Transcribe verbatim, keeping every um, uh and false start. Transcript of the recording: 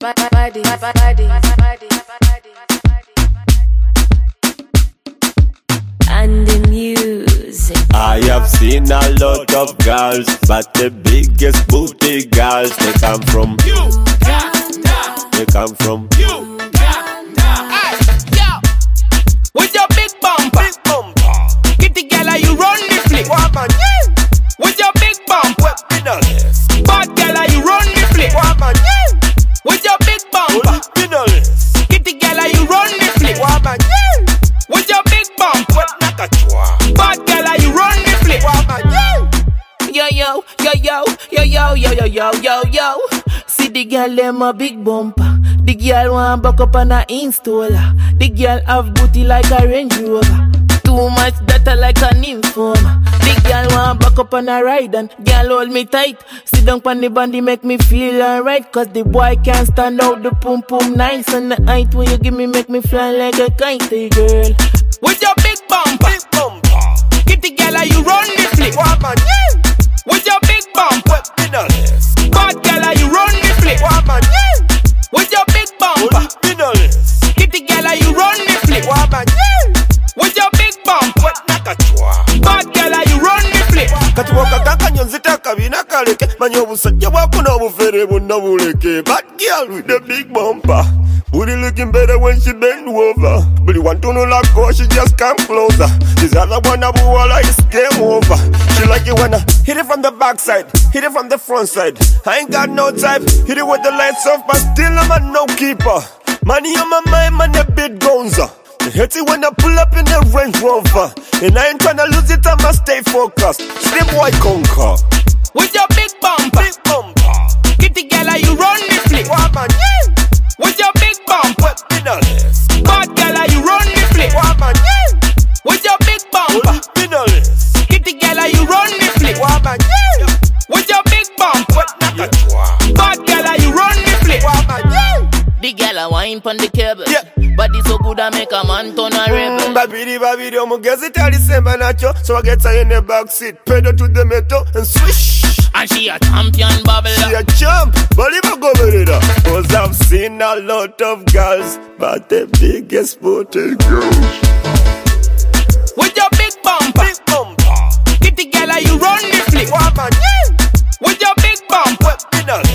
body, body, body, and the music. I have seen a lot of girls, but the biggest booty girls, they come from Uganda. They come from Uganda. Hey, yo, with your big bumper, big bumper. Kitty girl, are you run the flick? Woman, yeah. With your big bumper, bad girl, are you run the flick? Woman, yeah. With your big bumper, kitty girl, are you run the flick? Woman, yeah. With your big bumper, bad girl, are you run the flick? Woman, yeah. Yo yo yo yo yo yo yo yo yo yo yo. See the girl them a big bumper. The girl want buck up on a installer. The girl have booty like a Range Rover. Too much data like an informer. The girl want buck up on a ride and girl hold me tight. Sit down pon the bandy make me feel alright. Cause the boy can't stand out the pum pum nice. And the height when you give me make me fly like a kite, hey girl. With your big bumper, big bumper. Kitty girl, are you run the flick? Woman, yeah. With your big bumper, bad girl, are you run the flick? Woman, yeah. With your big bumper, kitty girl, are you run the flick? Woman, yeah. With your big bumper, bad girl, are you run the flick? Katuwaka kakanyonzita kabina kaleke manyo busajja bwako n'obufere bwonna buleke. Bad girl with the big bumper, booty looking better when she bend over. But you want to know like go, she just come closer. This other one abu wala is game over. She like it when I hit it from the backside, hit it from the front side. I ain't got no time, hit it with the lights off, but still I'm a no keeper. Money on my mind, man, a bit gonza. I hate it when I pull up in the Range Rover, and I ain't tryna lose it, I'ma stay focused. Slim boy conquer. With your big bumper, big bumper. Kitty girl, are you run the flick? Woman, yeah. With your big bumper, bad girl, are you run the flick? Woman, yeah. With your big bumper, kitty girl, are you run the flick? Woman, yeah. With your big bumper, bad girl, are you run the flick? Woman, yeah. The girl a wine pon the cable, yeah. Body so good I make a man turn a rebel. Mm, babidi babidi, I'm gonna get tell the same nacho. So I get her in the back seat, pedal to the metal and swish. And she a champion babbler. She a champ, but if I go with it, cause I've seen a lot of girls, but the biggest booty girls. With your big bumper, big bumper. Kitty girl, are you run the flick? Woman, yeah. With your big bumper,